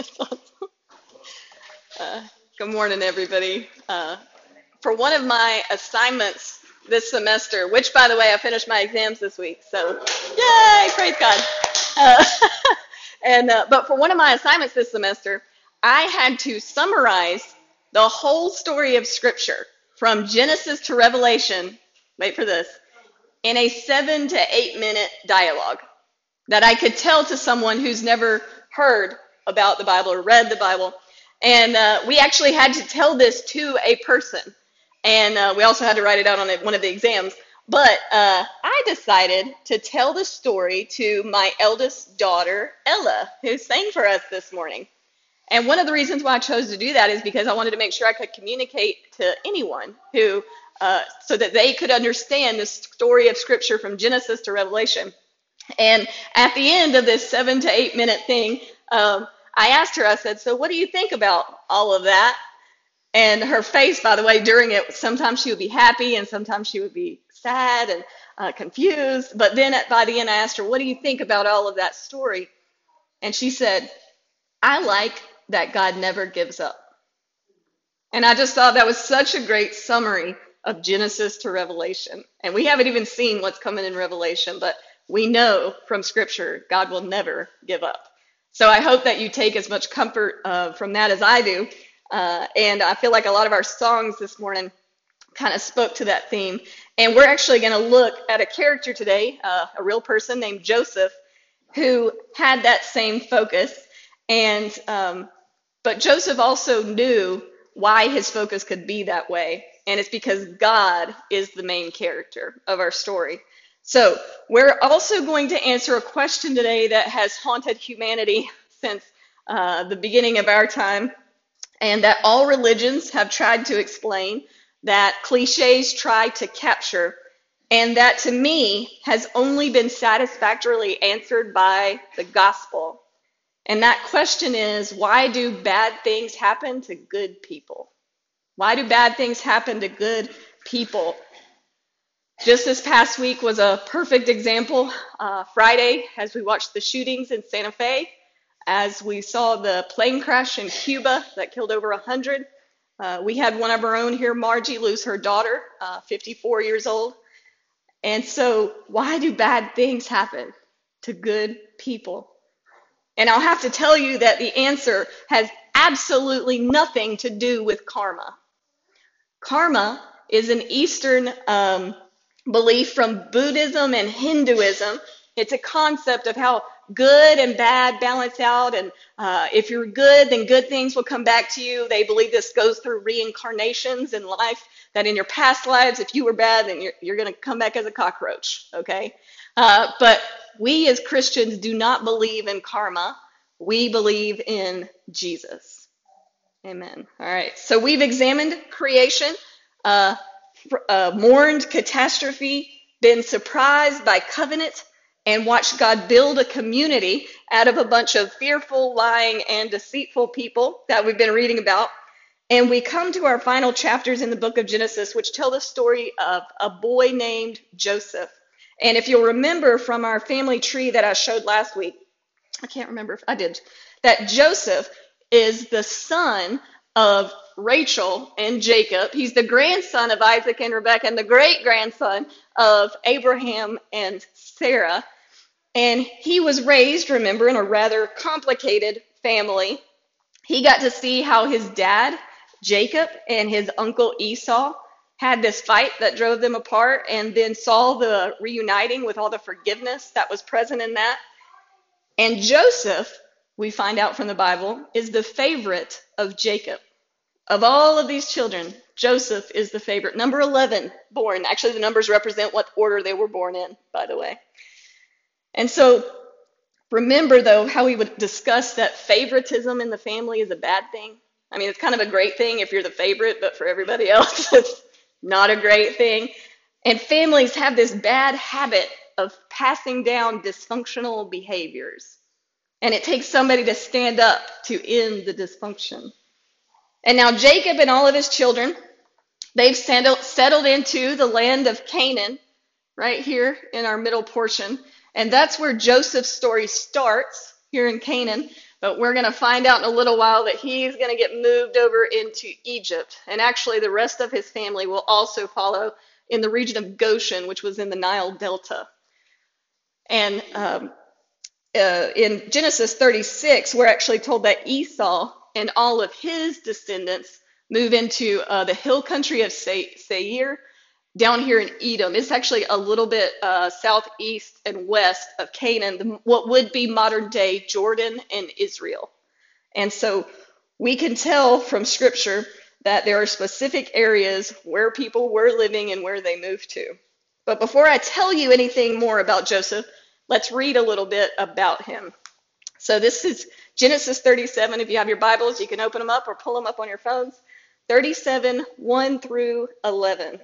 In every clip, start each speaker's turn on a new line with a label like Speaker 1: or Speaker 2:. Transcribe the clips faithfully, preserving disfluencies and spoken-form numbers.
Speaker 1: Uh, Good morning, everybody. Uh, for one of my assignments this semester, which, by the way, I finished my exams this week, so yay, praise God. Uh, and uh, but for one of my assignments this semester, I had to summarize the whole story of Scripture from Genesis to Revelation. Wait for this, in a seven to eight minute dialogue that I could tell to someone who's never heard about the Bible or read the Bible. And uh, we actually had to tell this to a person. And uh, we also had to write it out on one of the exams. But uh, I decided to tell the story to my eldest daughter, Ella, who sang for us this morning. And one of the reasons why I chose to do that is because I wanted to make sure I could communicate to anyone who, uh, so that they could understand the story of Scripture from Genesis to Revelation. And at the end of this seven to eight minute thing, um, I asked her, I said, so what do you think about all of that? And her face, by the way, during it, sometimes she would be happy and sometimes she would be sad and uh, confused. But then at, by the end, I asked her, what do you think about all of that story? And she said, I like that God never gives up. And I just thought that was such a great summary of Genesis to Revelation. And we haven't even seen what's coming in Revelation, but we know from Scripture God will never give up. So I hope that you take as much comfort uh, from that as I do. Uh, and I feel like a lot of our songs this morning kind of spoke to that theme. And we're actually going to look at a character today, uh, a real person named Joseph, who had that same focus. And um, but Joseph also knew why his focus could be that way. And it's because God is the main character of our story. So we're also going to answer a question today that has haunted humanity since uh, the beginning of our time, and that all religions have tried to explain, that cliches try to capture, and that to me has only been satisfactorily answered by the gospel. And that question is, why do bad things happen to good people? Why do bad things happen to good people? Just this past week was a perfect example. Uh, Friday, as we watched the shootings in Santa Fe, as we saw the plane crash in Cuba that killed over one hundred, uh, we had one of our own here, Margie, lose her daughter, uh, fifty-four years old. And so why do bad things happen to good people? And I'll have to tell you that the answer has absolutely nothing to do with karma. Karma is an Eastern um, belief from Buddhism and Hinduism. It's a concept of how good and bad balance out, and uh, if you're good, then good things will come back to you. They believe this goes through reincarnations in life, that in your past lives, if you were bad, then you're, you're going to come back as a cockroach, okay? Uh, but we as Christians do not believe in karma. We believe in Jesus. Amen. All right, so we've examined creation, uh, uh, mourned catastrophe, been surprised by covenant, and watched God build a community out of a bunch of fearful, lying, and deceitful people that we've been reading about. And we come to our final chapters in the book of Genesis, which tell the story of a boy named Joseph. And if you'll remember from our family tree that I showed last week, I can't remember if I did, that Joseph is the son of Rachel and Jacob. He's the grandson of Isaac and Rebekah and the great-grandson of Abraham and Sarah. And he was raised, remember, in a rather complicated family. He got to see how his dad, Jacob, and his uncle Esau had this fight that drove them apart, and then saw the reuniting with all the forgiveness that was present in that. And Joseph, we find out from the Bible, is the favorite of Jacob. Of all of these children, Joseph is the favorite. Number eleven born. Actually, the numbers represent what order they were born in, by the way. And so remember, though, how we would discuss that favoritism in the family is a bad thing. I mean, it's kind of a great thing if you're the favorite, but for everybody else, it's not a great thing. And families have this bad habit of passing down dysfunctional behaviors. And it takes somebody to stand up to end the dysfunction. And now Jacob and all of his children, they've settled into the land of Canaan, right here in our middle portion. And that's where Joseph's story starts, here in Canaan. But we're going to find out in a little while that he's going to get moved over into Egypt. And actually, the rest of his family will also follow in the region of Goshen, which was in the Nile Delta. And um, uh, in Genesis thirty-six, we're actually told that Esau and all of his descendants move into uh, the hill country of Seir, down here in Edom. It's actually a little bit uh, southeast and west of Canaan, what would be modern day Jordan and Israel. And so we can tell from scripture that there are specific areas where people were living and where they moved to. But before I tell you anything more about Joseph, let's read a little bit about him. So this is Genesis thirty-seven. If you have your Bibles, you can open them up or pull them up on your phones. thirty-seven, one through eleven.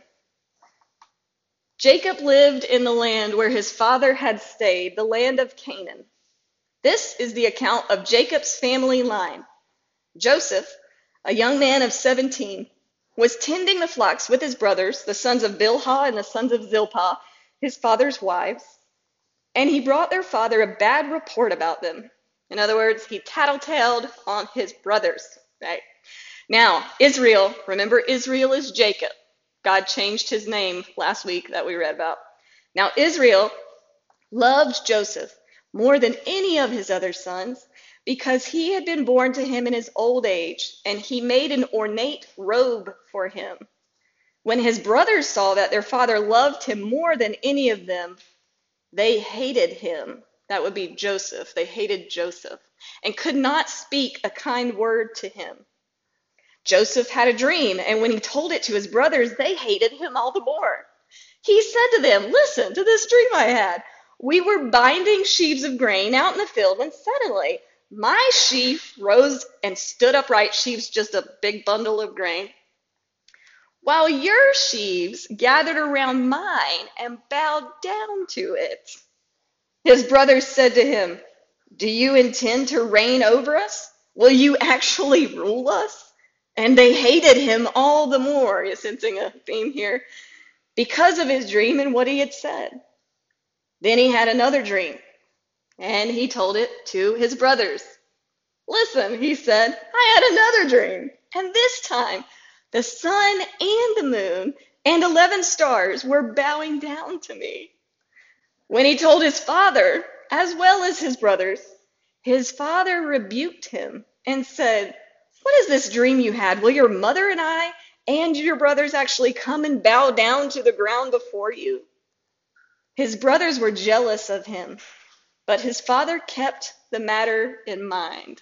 Speaker 1: Jacob lived in the land where his father had stayed, the land of Canaan. This is the account of Jacob's family line. Joseph, a young man of seventeen, was tending the flocks with his brothers, the sons of Bilhah and the sons of Zilpah, his father's wives, and he brought their father a bad report about them. In other words, he tattletaled on his brothers. Right? Now, Israel, remember Israel is Jacob. God changed his name last week that we read about. Now, Israel loved Joseph more than any of his other sons because he had been born to him in his old age, and he made an ornate robe for him. When his brothers saw that their father loved him more than any of them, they hated him. That would be Joseph. They hated Joseph and could not speak a kind word to him. Joseph had a dream, and when he told it to his brothers, they hated him all the more. He said to them, "Listen to this dream I had. We were binding sheaves of grain out in the field, and suddenly my sheaf rose and stood upright." Sheaves, just a big bundle of grain. "While your sheaves gathered around mine and bowed down to it." His brothers said to him, "Do you intend to reign over us? Will you actually rule us?" And they hated him all the more, you're sensing a theme here, because of his dream and what he had said. Then he had another dream, and he told it to his brothers. "Listen," he said, "I had another dream, and this time the sun and the moon and eleven stars were bowing down to me." When he told his father, as well as his brothers, his father rebuked him and said, "What is this dream you had? Will your mother and I and your brothers actually come and bow down to the ground before you?" His brothers were jealous of him, but his father kept the matter in mind.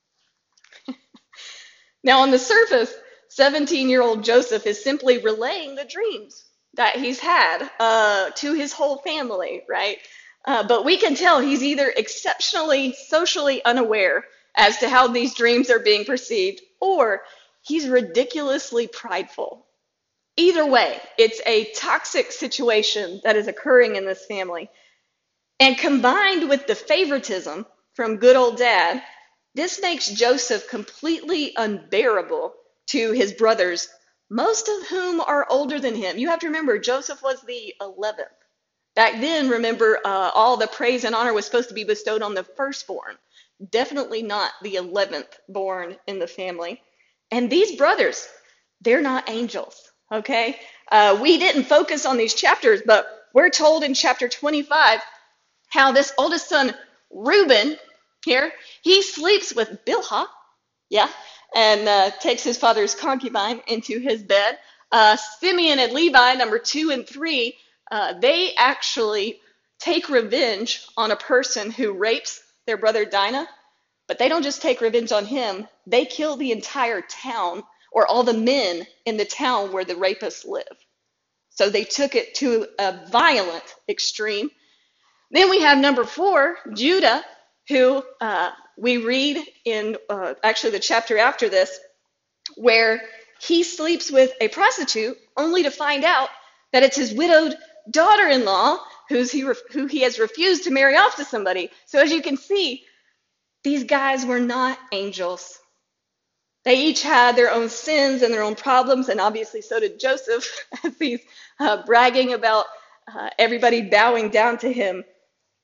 Speaker 1: Now, on the surface, seventeen-year-old Joseph is simply relaying the dreams that he's had uh, to his whole family, right? Uh, but we can tell he's either exceptionally socially unaware as to how these dreams are being perceived, or he's ridiculously prideful. Either way, it's a toxic situation that is occurring in this family. And combined with the favoritism from good old dad, this makes Joseph completely unbearable to his brothers, most of whom are older than him. You have to remember, Joseph was the eleventh. Back then, remember, uh, all the praise and honor was supposed to be bestowed on the firstborn. Definitely not the eleventh born in the family. And these brothers, they're not angels, okay? Uh, we didn't focus on these chapters, but we're told in chapter twenty-five how this oldest son, Reuben, here, he sleeps with Bilhah, yeah, and uh, takes his father's concubine into his bed. Uh, Simeon and Levi, number two and three, uh, they actually take revenge on a person who rapes their brother Dinah, but they don't just take revenge on him, they kill the entire town, or all the men in the town where the rapists live. So they took it to a violent extreme. Then we have number four, Judah, who uh, we read in uh, actually the chapter after this, where he sleeps with a prostitute only to find out that it's his widowed daughter-in-law who's he ref- who he has refused to marry off to somebody. So as you can see, these guys were not angels. They each had their own sins and their own problems, and obviously so did Joseph, as he's uh, bragging about uh, everybody bowing down to him.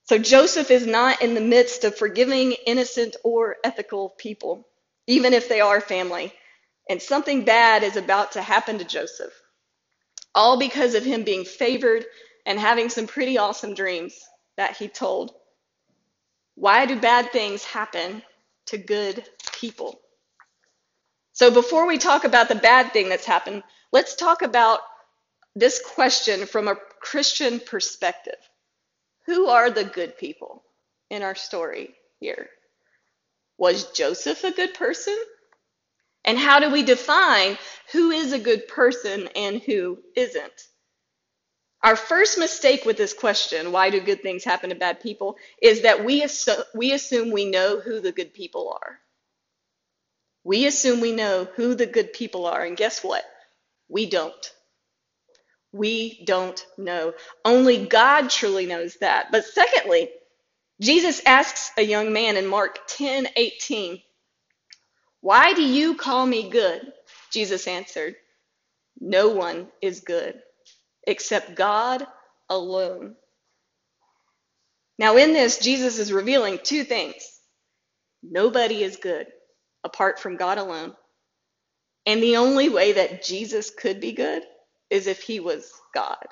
Speaker 1: So Joseph is not in the midst of forgiving innocent or ethical people, even if they are family. And something bad is about to happen to Joseph, all because of him being favored and having some pretty awesome dreams that he told. Why do bad things happen to good people? So before we talk about the bad thing that's happened, let's talk about this question from a Christian perspective. Who are the good people in our story here? Was Joseph a good person? And how do we define who is a good person and who isn't? Our first mistake with this question, why do good things happen to bad people, is that we assume, we assume we know who the good people are. We assume we know who the good people are, and guess what? We don't. We don't know. Only God truly knows that. But secondly, Jesus asks a young man in Mark ten eighteen, "Why do you call me good?" Jesus answered, "No one is good except God alone." Now in this, Jesus is revealing two things. Nobody is good apart from God alone. And the only way that Jesus could be good is if he was God.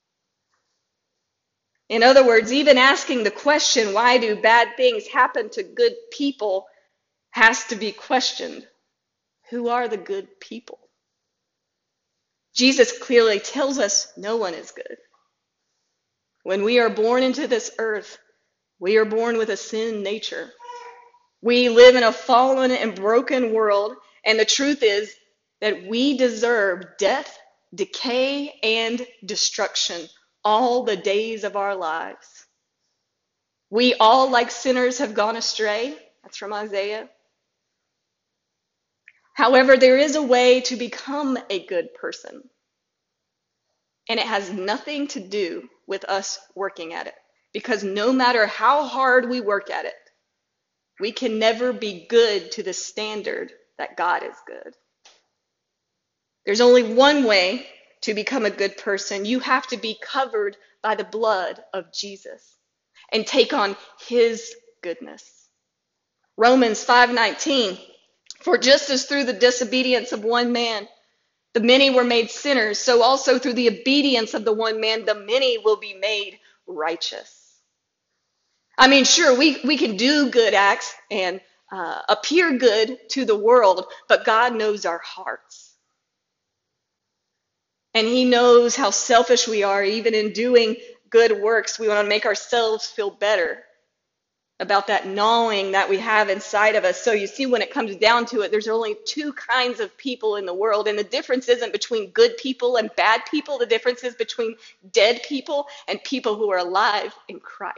Speaker 1: In other words, even asking the question, why do bad things happen to good people, has to be questioned. Who are the good people? Jesus clearly tells us no one is good. When we are born into this earth, we are born with a sin nature. We live in a fallen and broken world, and the truth is that we deserve death, decay, and destruction all the days of our lives. We all, like sinners, have gone astray. That's from Isaiah. However, there is a way to become a good person, and it has nothing to do with us working at it, because no matter how hard we work at it, we can never be good to the standard that God is good. There's only one way to become a good person. You have to be covered by the blood of Jesus and take on his goodness. Romans five nineteen, "For just as through the disobedience of one man the many were made sinners, so also through the obedience of the one man the many will be made righteous." I mean, sure, we, we can do good acts and uh, appear good to the world, but God knows our hearts. And he knows how selfish we are. Even in doing good works, we want to make ourselves feel better about that gnawing that we have inside of us. So you see, when it comes down to it, there's only two kinds of people in the world. And the difference isn't between good people and bad people. The difference is between dead people and people who are alive in Christ.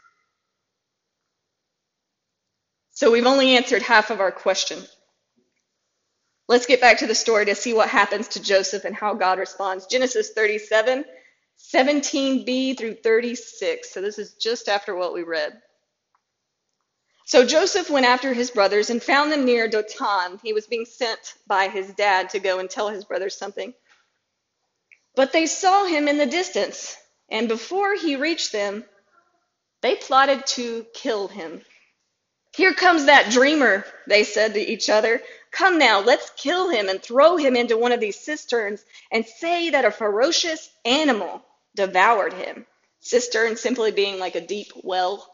Speaker 1: So we've only answered half of our question. Let's get back to the story to see what happens to Joseph and how God responds. Genesis thirty-seven, seventeen b through thirty-six. So this is just after what we read. So Joseph went after his brothers and found them near Dothan. He was being sent by his dad to go and tell his brothers something. But they saw him in the distance, and before he reached them, they plotted to kill him. "Here comes that dreamer," they said to each other. "Come now, let's kill him and throw him into one of these cisterns and say that a ferocious animal devoured him." Cistern simply being like a deep well.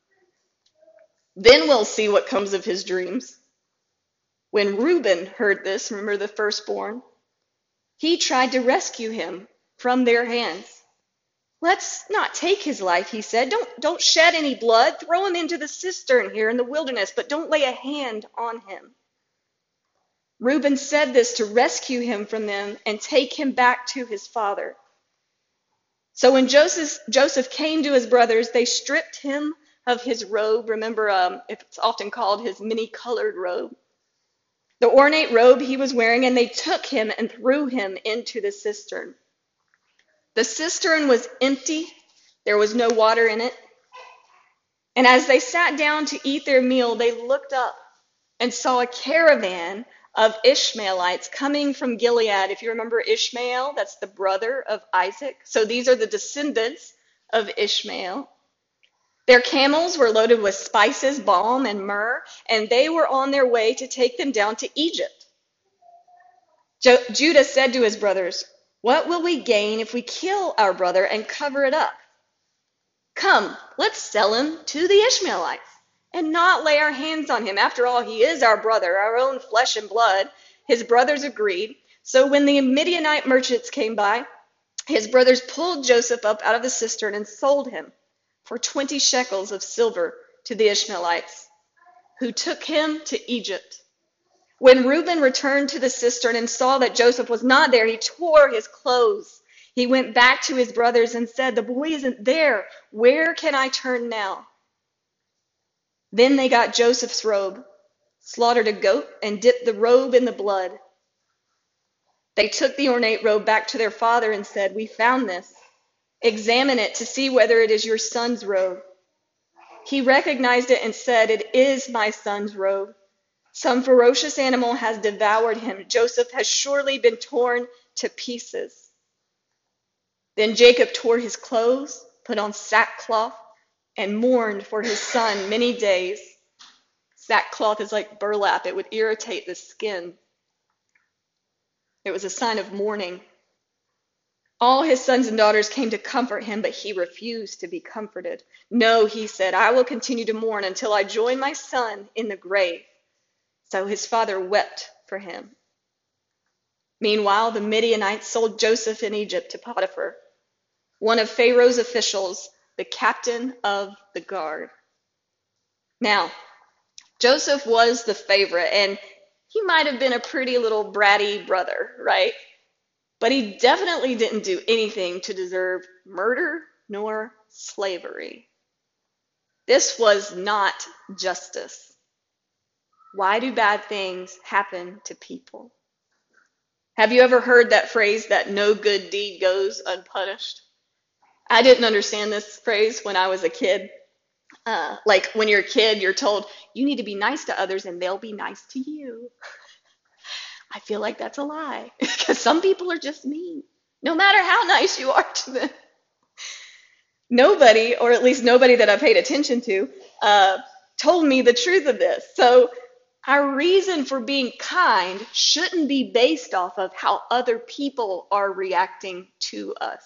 Speaker 1: "Then we'll see what comes of his dreams." When Reuben heard this, remember the firstborn, he tried to rescue him from their hands. "Let's not take his life," he said. Don't, don't shed any blood. Throw him into the cistern here in the wilderness, but don't lay a hand on him." Reuben said this to rescue him from them and take him back to his father. So when Joseph, Joseph came to his brothers, they stripped him of his robe. Remember, um, it's often called his many-colored robe. The ornate robe he was wearing, and they took him and threw him into the cistern. The cistern was empty. There was no water in it. And as they sat down to eat their meal, they looked up and saw a caravan of Ishmaelites coming from Gilead. If you remember Ishmael, that's the brother of Isaac. So these are the descendants of Ishmael. Their camels were loaded with spices, balm, and myrrh, and they were on their way to take them down to Egypt. Jo- Judah said to his brothers, "What will we gain if we kill our brother and cover it up? Come, let's sell him to the Ishmaelites and not lay our hands on him. After all, he is our brother, our own flesh and blood." His brothers agreed. So when the Midianite merchants came by, his brothers pulled Joseph up out of the cistern and sold him for twenty shekels of silver to the Ishmaelites, who took him to Egypt. When Reuben returned to the cistern and saw that Joseph was not there, he tore his clothes. He went back to his brothers and said, "The boy isn't there. Where can I turn now?" Then they got Joseph's robe, slaughtered a goat, and dipped the robe in the blood. They took the ornate robe back to their father and said, "We found this. Examine it to see whether it is your son's robe." He recognized it and said, "It is my son's robe. Some ferocious animal has devoured him. Joseph has surely been torn to pieces." Then Jacob tore his clothes, put on sackcloth, and mourned for his son many days. Sackcloth is like burlap. It would irritate the skin. It was a sign of mourning. All his sons and daughters came to comfort him, but he refused to be comforted. "No," he said, "I will continue to mourn until I join my son in the grave." So his father wept for him. Meanwhile, the Midianites sold Joseph in Egypt to Potiphar, one of Pharaoh's officials, the captain of the guard. Now, Joseph was the favorite, and he might have been a pretty little bratty brother, right? But he definitely didn't do anything to deserve murder nor slavery. This was not justice. Why do bad things happen to people? Have you ever heard that phrase that no good deed goes unpunished? I didn't understand this phrase when I was a kid. Uh, like when you're a kid, you're told you need to be nice to others and they'll be nice to you. I feel like that's a lie because some people are just mean, no matter how nice you are to them. Nobody, or at least nobody that I paid attention to, uh, told me the truth of this. So our reason for being kind shouldn't be based off of how other people are reacting to us.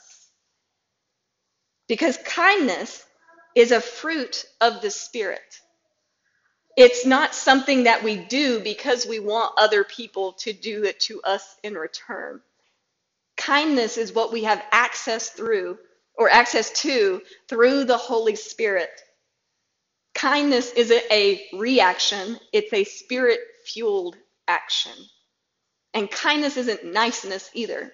Speaker 1: Because kindness is a fruit of the Spirit. It's not something that we do because we want other people to do it to us in return. Kindness is what we have access through, or access to, through the Holy Spirit. Kindness isn't a reaction, it's a Spirit-fueled action. And kindness isn't niceness either.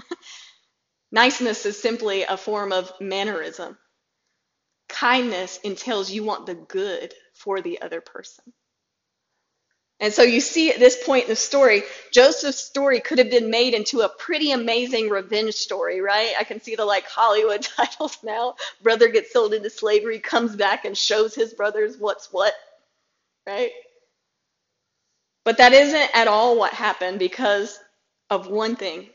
Speaker 1: Niceness is simply a form of mannerism. Kindness entails you want the good for the other person. And so you see at this point in the story, Joseph's story could have been made into a pretty amazing revenge story, right? I can see the like Hollywood titles now. Brother gets sold into slavery, comes back and shows his brothers what's what, right? But that isn't at all what happened because of one thing.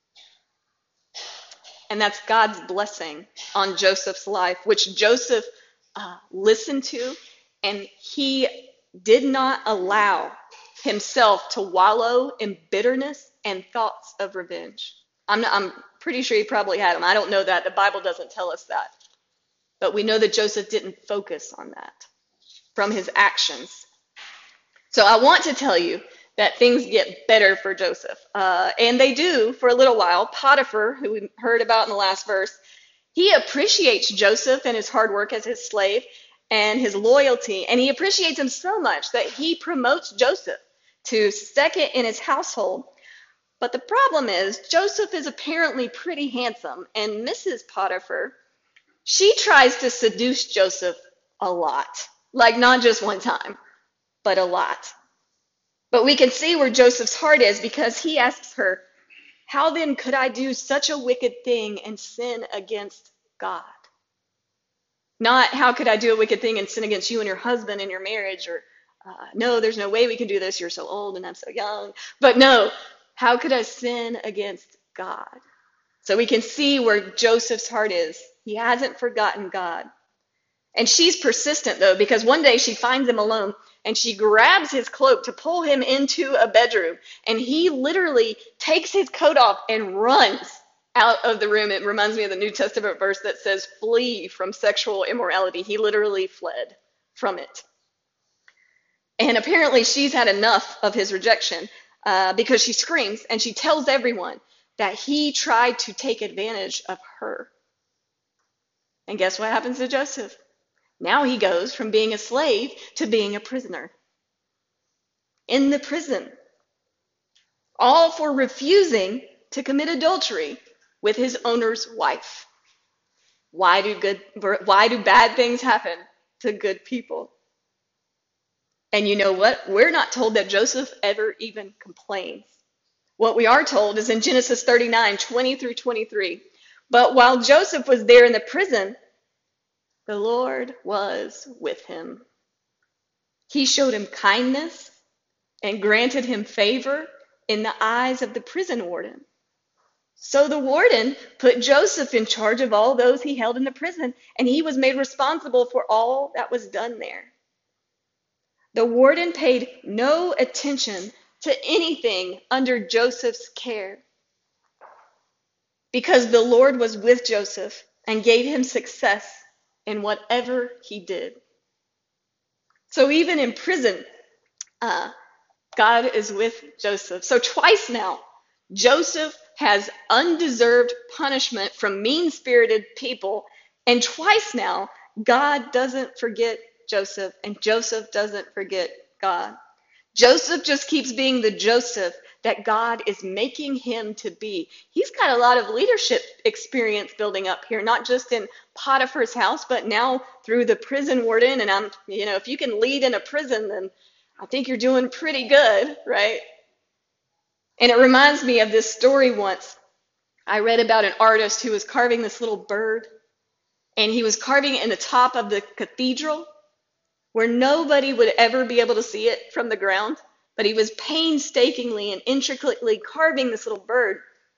Speaker 1: And that's God's blessing on Joseph's life, which Joseph uh, listened to, and he did not allow himself to wallow in bitterness and thoughts of revenge. I'm, not, I'm pretty sure he probably had them. I don't know that. The Bible doesn't tell us that. But we know that Joseph didn't focus on that from his actions. So I want to tell you that things get better for Joseph. Uh, and they do for a little while. Potiphar, who we heard about in the last verse, he appreciates Joseph and his hard work as his slave and his loyalty. And he appreciates him so much that he promotes Joseph to second in his household. But the problem is, Joseph is apparently pretty handsome. And Missus Potiphar, she tries to seduce Joseph a lot. Like not just one time, but a lot. But we can see where Joseph's heart is because he asks her, "How then could I do such a wicked thing and sin against God?" Not, "How could I do a wicked thing and sin against you and your husband and your marriage?" Or, uh, "No, there's no way we can do this. You're so old and I'm so young." But no, "How could I sin against God?" So we can see where Joseph's heart is. He hasn't forgotten God. And she's persistent, though, because one day she finds him alone and she grabs his cloak to pull him into a bedroom. And he literally takes his coat off and runs out of the room. It reminds me of the New Testament verse that says, flee from sexual immorality. He literally fled from it. And apparently she's had enough of his rejection uh, because she screams and she tells everyone that he tried to take advantage of her. And guess what happens to Joseph? Now he goes from being a slave to being a prisoner. In the prison. All for refusing to commit adultery with his owner's wife. Why do good, why do bad things happen to good people? And you know what? We're not told that Joseph ever even complains. What we are told is in Genesis thirty-nine, twenty through twenty-three. But while Joseph was there in the prison, the Lord was with him. He showed him kindness and granted him favor in the eyes of the prison warden. So the warden put Joseph in charge of all those he held in the prison, and he was made responsible for all that was done there. The warden paid no attention to anything under Joseph's care, because the Lord was with Joseph and gave him success in whatever he did. So even in prison, uh, God is with Joseph. So twice now, Joseph has undeserved punishment from mean-spirited people, and twice now, God doesn't forget Joseph, and Joseph doesn't forget God. Joseph just keeps being the Joseph that God is making him to be. He's got a lot of leadership experience building up here, not just in Potiphar's house, but now through the prison warden. And I'm, you know, if you can lead in a prison, then I think you're doing pretty good, right? And it reminds me of this story once. I read about an artist who was carving this little bird, and he was carving it in the top of the cathedral where nobody would ever be able to see it from the ground. But he was painstakingly and intricately carving this little bird.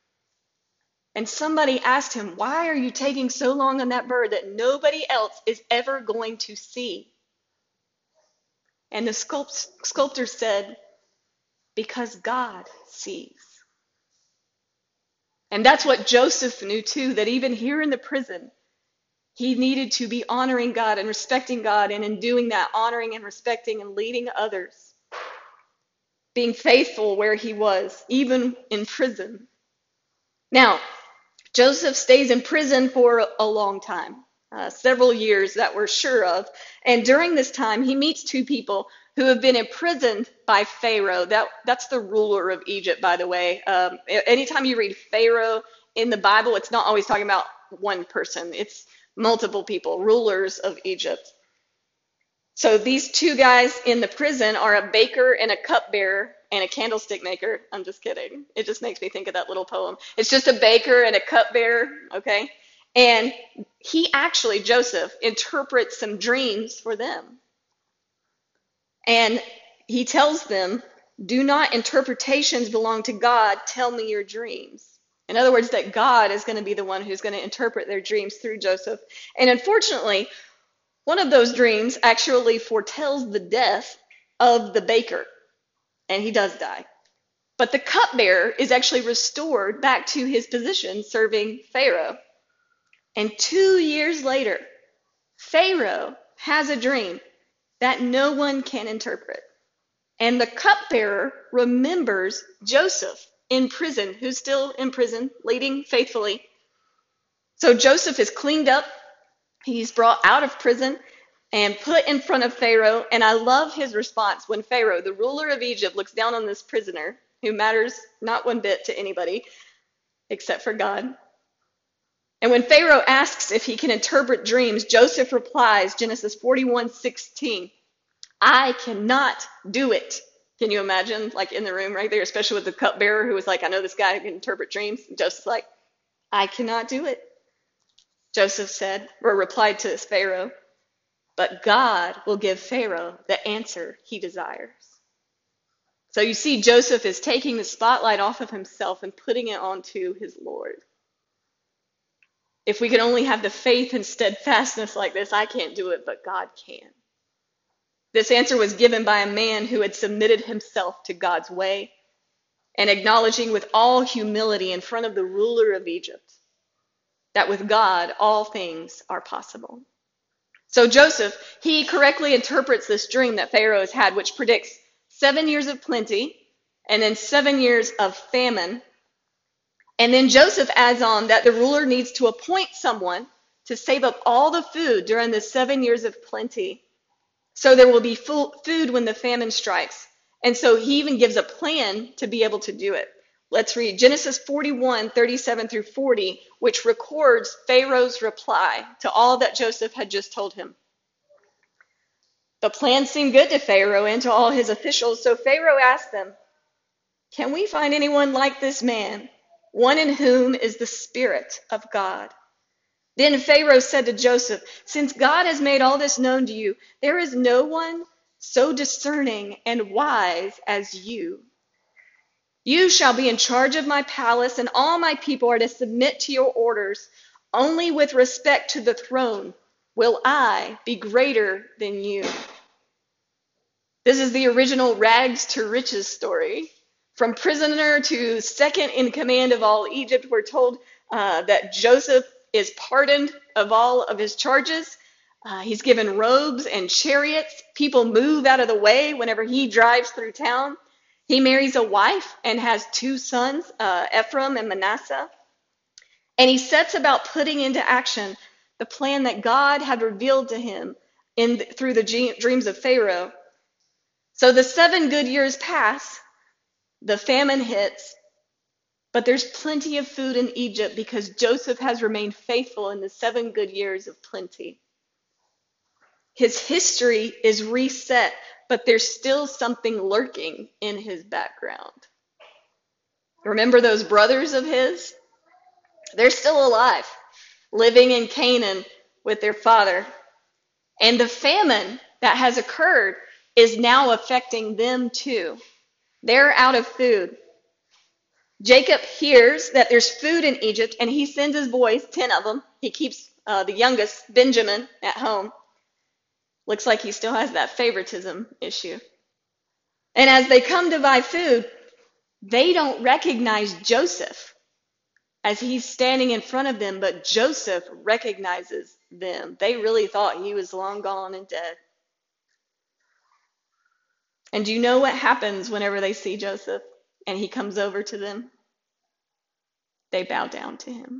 Speaker 1: And somebody asked him, why are you taking so long on that bird that nobody else is ever going to see? And the sculpt- sculptor said, because God sees. And that's what Joseph knew too, that even here in the prison, he needed to be honoring God and respecting God, and in doing that, honoring and respecting and leading others. Being faithful where he was, even in prison. Now, Joseph stays in prison for a long time, uh, several years that we're sure of. And during this time, he meets two people who have been imprisoned by Pharaoh. That, that's the ruler of Egypt, by the way. Um, anytime you read Pharaoh in the Bible, it's not always talking about one person. It's multiple people, rulers of Egypt. So these two guys in the prison are a baker and a cupbearer and a candlestick maker. I'm just kidding. It just makes me think of that little poem. It's just a baker and a cupbearer, okay? And he actually, Joseph, interprets some dreams for them. And he tells them, do not interpretations belong to God, tell me your dreams. In other words, that God is going to be the one who's going to interpret their dreams through Joseph. And unfortunately, one of those dreams actually foretells the death of the baker, and he does die. But the cupbearer is actually restored back to his position serving Pharaoh. And two years later, Pharaoh has a dream that no one can interpret. And the cupbearer remembers Joseph in prison, who's still in prison, leading faithfully. So Joseph is cleaned up. He's brought out of prison and put in front of Pharaoh. And I love his response when Pharaoh, the ruler of Egypt, looks down on this prisoner who matters not one bit to anybody except for God. And when Pharaoh asks if he can interpret dreams, Joseph replies, Genesis forty-one sixteen, I cannot do it. Can you imagine, like in the room right there, especially with the cupbearer who was like, I know this guy who can interpret dreams. And Joseph's like, I cannot do it. Joseph said, or replied to Pharaoh, but God will give Pharaoh the answer he desires. So you see, Joseph is taking the spotlight off of himself and putting it onto his Lord. If we could only have the faith and steadfastness like this, I can't do it, but God can. This answer was given by a man who had submitted himself to God's way and acknowledging with all humility in front of the ruler of Egypt that with God all things are possible. So Joseph, he correctly interprets this dream that Pharaoh has had, which predicts seven years of plenty and then seven years of famine. And then Joseph adds on that the ruler needs to appoint someone to save up all the food during the seven years of plenty, so there will be full food when the famine strikes. And so he even gives a plan to be able to do it. Let's read Genesis forty-one, thirty-seven through forty, which records Pharaoh's reply to all that Joseph had just told him. The plan seemed good to Pharaoh and to all his officials, so Pharaoh asked them, "Can we find anyone like this man, one in whom is the Spirit of God?" Then Pharaoh said to Joseph, "Since God has made all this known to you, there is no one so discerning and wise as you. You shall be in charge of my palace, and all my people are to submit to your orders. Only with respect to the throne will I be greater than you." This is the original rags to riches story. From prisoner to second in command of all Egypt, we're told uh, that Joseph is pardoned of all of his charges. Uh, he's given robes and chariots. People move out of the way whenever he drives through town. He marries a wife and has two sons, uh, Ephraim and Manasseh. And he sets about putting into action the plan that God had revealed to him in through the ge- dreams of Pharaoh. So the seven good years pass, the famine hits, but there's plenty of food in Egypt because Joseph has remained faithful in the seven good years of plenty. His history is reset, but there's still something lurking in his background. Remember those brothers of his? They're still alive, living in Canaan with their father. And the famine that has occurred is now affecting them too. They're out of food. Jacob hears that there's food in Egypt, and he sends his boys, ten of them. He keeps uh, the youngest, Benjamin, at home. Looks like he still has that favoritism issue. And as they come to buy food, they don't recognize Joseph as he's standing in front of them, but Joseph recognizes them. They really thought he was long gone and dead. And do you know what happens whenever they see Joseph and he comes over to them? They bow down to him.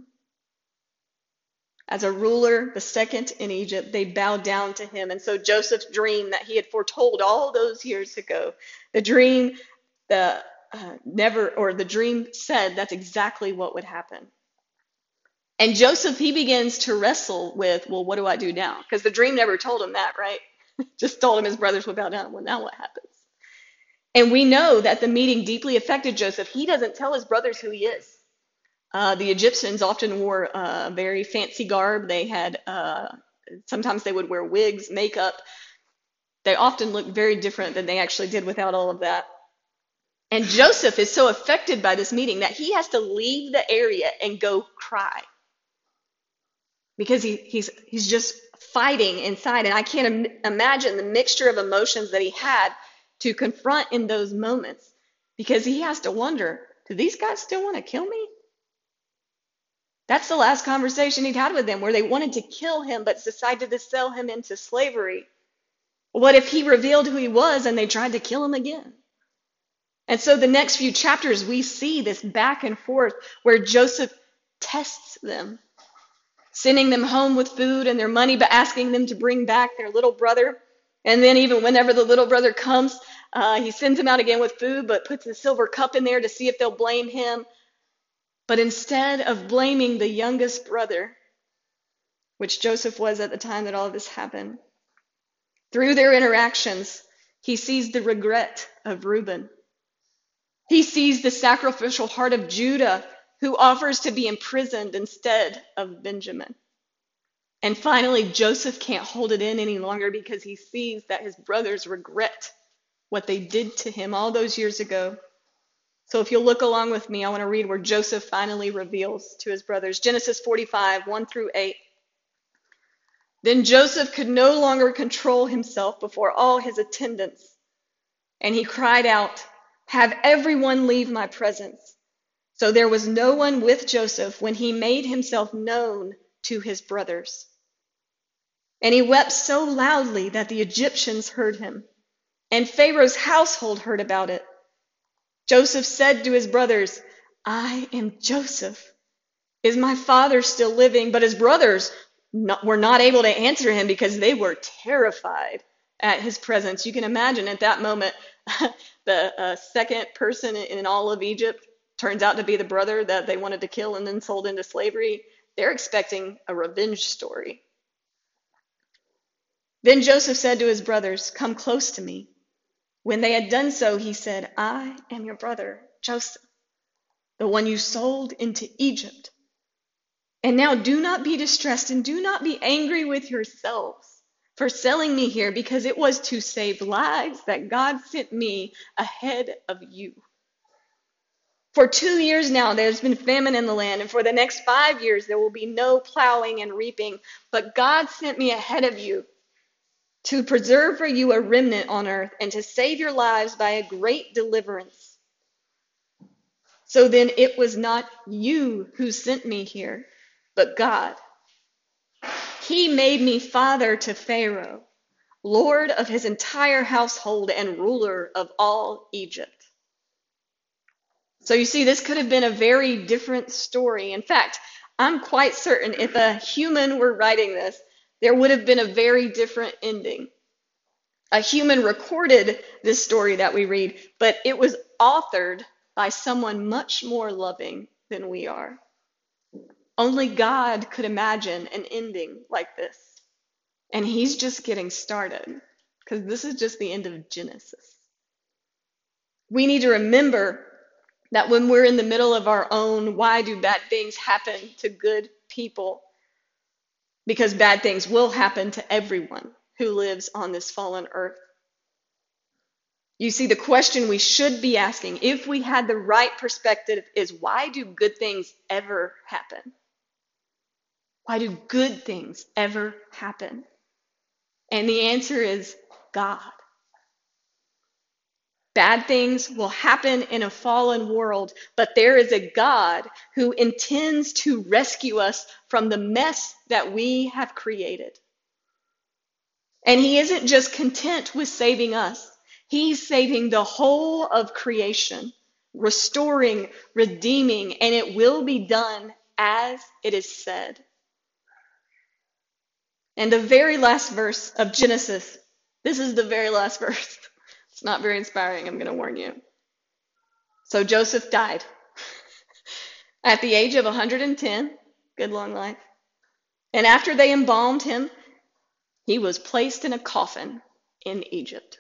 Speaker 1: As a ruler, the second in Egypt, they bow down to him. And so Joseph's dream that he had foretold all those years ago, the dream, the uh, never, or the dream said that's exactly what would happen. And Joseph, he begins to wrestle with, well, what do I do now? Because the dream never told him that, right? Just told him his brothers would bow down. Well, now what happens? And we know that the meeting deeply affected Joseph. He doesn't tell his brothers who he is. Uh, the Egyptians often wore uh, very fancy garb. They had, uh, sometimes they would wear wigs, makeup. They often looked very different than they actually did without all of that. And Joseph is so affected by this meeting that he has to leave the area and go cry. Because he, he's, he's just fighting inside. And I can't im- imagine the mixture of emotions that he had to confront in those moments. Because he has to wonder, do these guys still want to kill me? That's the last conversation he'd had with them, where they wanted to kill him but decided to sell him into slavery. What if he revealed who he was and they tried to kill him again? And so the next few chapters, we see this back and forth where Joseph tests them, sending them home with food and their money, but asking them to bring back their little brother. And then even whenever the little brother comes, uh, he sends him out again with food, but puts a silver cup in there to see if they'll blame him. But instead of blaming the youngest brother, which Joseph was at the time that all of this happened, through their interactions, he sees the regret of Reuben. He sees the sacrificial heart of Judah, who offers to be imprisoned instead of Benjamin. And finally, Joseph can't hold it in any longer because he sees that his brothers regret what they did to him all those years ago. So if you'll look along with me, I want to read where Joseph finally reveals to his brothers. Genesis forty-five, one through eight. Then Joseph could no longer control himself before all his attendants, and he cried out, "Have everyone leave my presence." So there was no one with Joseph when he made himself known to his brothers. And he wept so loudly that the Egyptians heard him, and Pharaoh's household heard about it. Joseph said to his brothers, "I am Joseph. Is my father still living?" But his brothers not, were not able to answer him because they were terrified at his presence. You can imagine at that moment, the uh, second person in all of Egypt turns out to be the brother that they wanted to kill and then sold into slavery. They're expecting a revenge story. Then Joseph said to his brothers, "Come close to me." When they had done so, he said, "I am your brother, Joseph, the one you sold into Egypt. And now do not be distressed and do not be angry with yourselves for selling me here, because it was to save lives that God sent me ahead of you. For two years now there's been famine in the land, and for the next five years there will be no plowing and reaping. But God sent me ahead of you to preserve for you a remnant on earth and to save your lives by a great deliverance. So then it was not you who sent me here, but God. He made me father to Pharaoh, lord of his entire household and ruler of all Egypt." So you see, this could have been a very different story. In fact, I'm quite certain if a human were writing this, there would have been a very different ending. A human recorded this story that we read, but it was authored by someone much more loving than we are. Only God could imagine an ending like this. And he's just getting started, because this is just the end of Genesis. We need to remember that when we're in the middle of our own, why do bad things happen to good people? Because bad things will happen to everyone who lives on this fallen earth. You see, the question we should be asking, if we had the right perspective, is why do good things ever happen? Why do good things ever happen? And the answer is God. Bad things will happen in a fallen world, but there is a God who intends to rescue us from the mess that we have created. And he isn't just content with saving us. He's saving the whole of creation, restoring, redeeming, and it will be done as it is said. And the very last verse of Genesis, this is the very last verse. It's not very inspiring, I'm going to warn you. So Joseph died at the age of one hundred ten, good long life. And after they embalmed him, he was placed in a coffin in Egypt.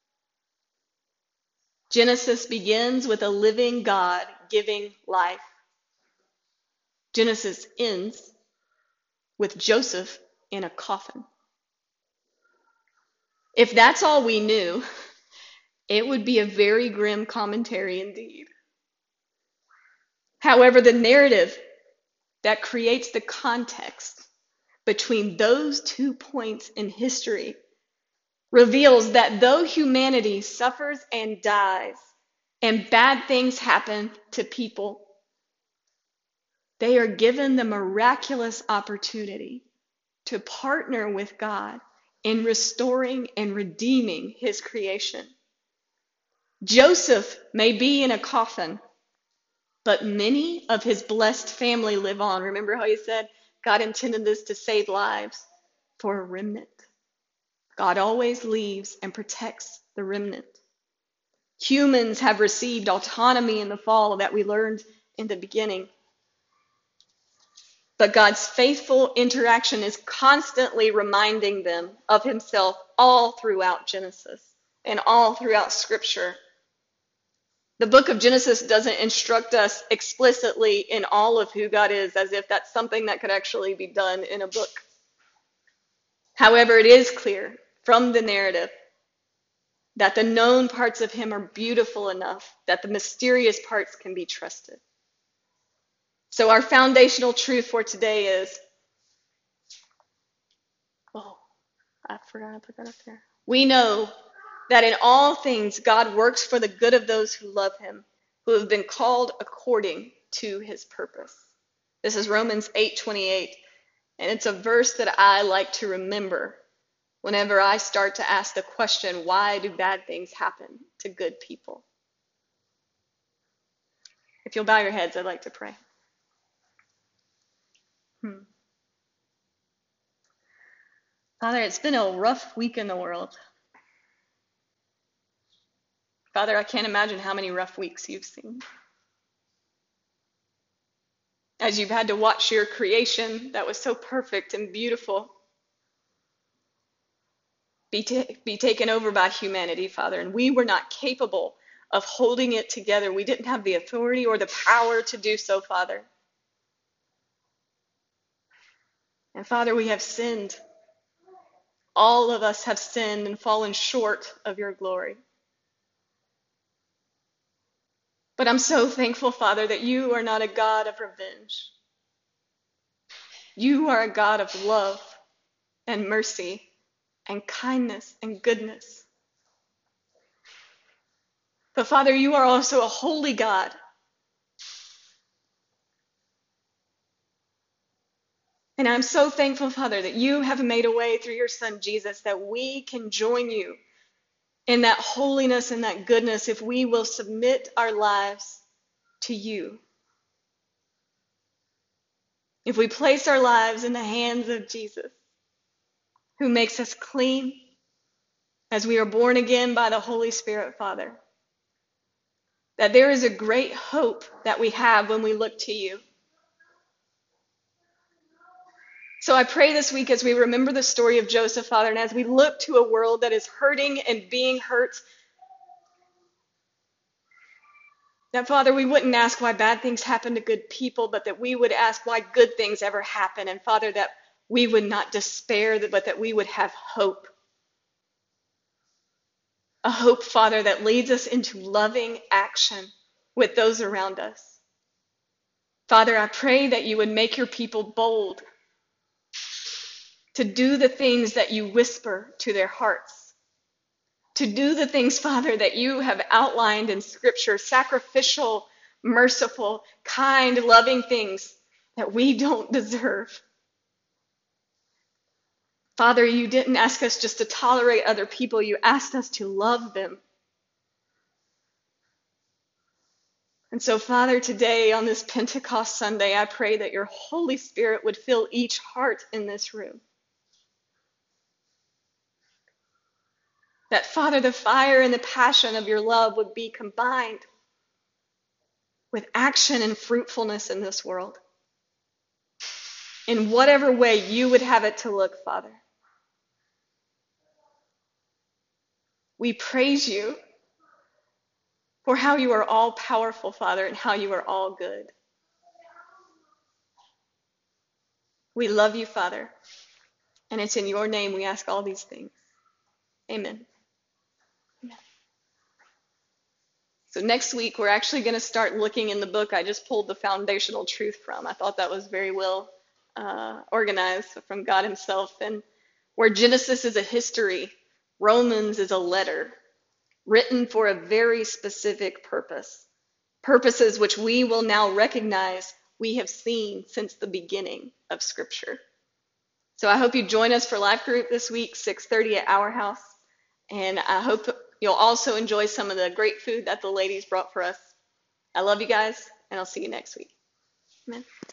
Speaker 1: Genesis begins with a living God giving life. Genesis ends with Joseph in a coffin. If that's all we knew, it would be a very grim commentary indeed. However, the narrative that creates the context between those two points in history reveals that though humanity suffers and dies and bad things happen to people, they are given the miraculous opportunity to partner with God in restoring and redeeming his creation. Joseph may be in a coffin, but many of his blessed family live on. Remember how he said God intended this to save lives for a remnant? God always leaves and protects the remnant. Humans have received autonomy in the fall that we learned in the beginning. But God's faithful interaction is constantly reminding them of himself all throughout Genesis and all throughout Scripture. The book of Genesis doesn't instruct us explicitly in all of who God is, as if that's something that could actually be done in a book. However, it is clear from the narrative that the known parts of him are beautiful enough that the mysterious parts can be trusted. So our foundational truth for today is, oh, I forgot to put that up there. We know that in all things God works for the good of those who love him, who have been called according to his purpose. This is Romans eight twenty-eight, and it's a verse that I like to remember whenever I start to ask the question, why do bad things happen to good people? If you'll bow your heads, I'd like to pray. Hmm. Father, it's been a rough week in the world. Father, I can't imagine how many rough weeks you've seen. As you've had to watch your creation that was so perfect and beautiful be, ta- be taken over by humanity, Father, and we were not capable of holding it together. We didn't have the authority or the power to do so, Father. And Father, we have sinned. All of us have sinned and fallen short of your glory. But I'm so thankful, Father, that you are not a God of revenge. You are a God of love and mercy and kindness and goodness. But Father, you are also a holy God. And I'm so thankful, Father, that you have made a way through your Son, Jesus, that we can join you in that holiness and that goodness if we will submit our lives to you. If we place our lives in the hands of Jesus, who makes us clean as we are born again by the Holy Spirit, Father, that there is a great hope that we have when we look to you. So I pray this week as we remember the story of Joseph, Father, and as we look to a world that is hurting and being hurt, that, Father, we wouldn't ask why bad things happen to good people, but that we would ask why good things ever happen. And, Father, that we would not despair, but that we would have hope. A hope, Father, that leads us into loving action with those around us. Father, I pray that you would make your people bold to do the things that you whisper to their hearts, to do the things, Father, that you have outlined in Scripture, sacrificial, merciful, kind, loving things that we don't deserve. Father, you didn't ask us just to tolerate other people, you asked us to love them. And so, Father, today on this Pentecost Sunday, I pray that your Holy Spirit would fill each heart in this room. That, Father, the fire and the passion of your love would be combined with action and fruitfulness in this world. In whatever way you would have it to look, Father. We praise you for how you are all powerful, Father, and how you are all good. We love you, Father, and it's in your name we ask all these things. Amen. Amen. So next week, we're actually going to start looking in the book I just pulled the foundational truth from. I thought that was very well uh, organized from God himself. And where Genesis is a history, Romans is a letter written for a very specific purpose. Purposes which we will now recognize we have seen since the beginning of Scripture. So I hope you join us for Life Group this week, six thirty at Our House. And I hope you'll also enjoy some of the great food that the ladies brought for us. I love you guys, and I'll see you next week. Amen.